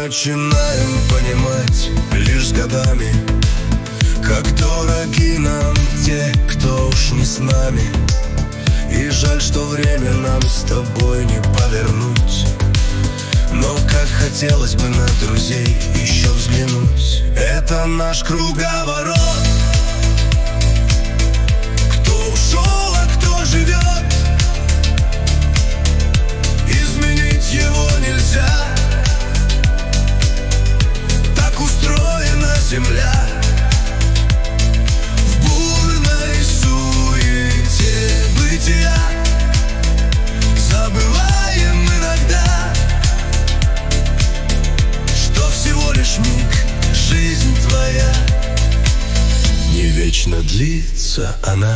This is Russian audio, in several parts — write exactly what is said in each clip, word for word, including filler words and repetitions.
начинаем понимать лишь с годами, как дороги нам те, кто уж не с нами. И жаль, что время нам с тобой не повернуть, но как хотелось бы на друзей еще взглянуть. Это наш круговорот. Кто ушел, а кто живет, изменить его нельзя. Так устроена земля. В бурной суете бытия забываем иногда, что всего лишь миг, жизнь твоя, не вечно длится она.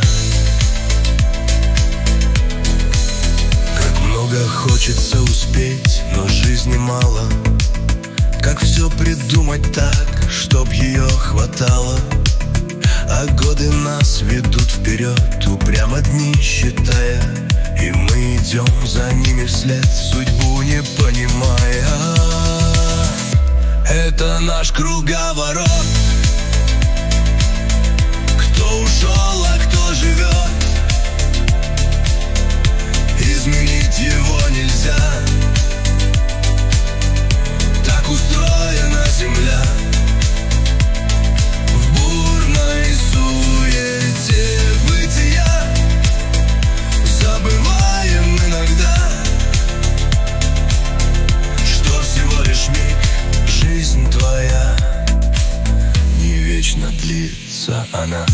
Как много хочется успеть, но жизни мало. Как все придумать так, чтоб ее хватало. А годы нас ведут вперед, упрямо дни считая, и мы идем за ними вслед, судьбу не понимая. Это наш круговорот. Кто ушел, а кто живет, изменить его нельзя. Так устроена земля. В бурной суете бытия забываем иногда, что всего лишь миг, жизнь твоя, не вечно длится она.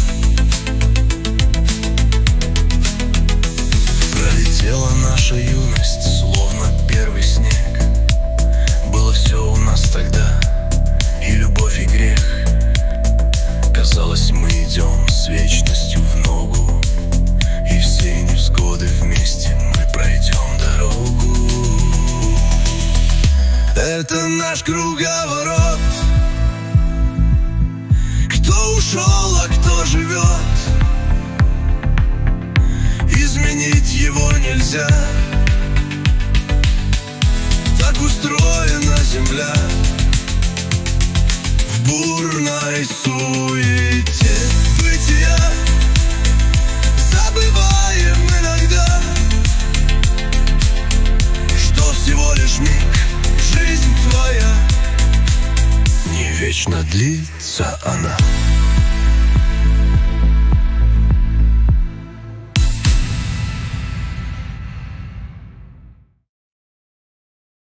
Пролетела наша юность, словно первый снег. Было все у нас тогда, и любовь, и грех. Казалось, мы идем с вечностью в ногу, и все невзгоды вместе мы пройдем дорогу. Это наш круговорот. Кто ушел, а кто живет, изменить его нельзя. Так устроена земля. В бурной суете бытия забываем иногда, что всего лишь миг, жизнь твоя, не вечно длится она.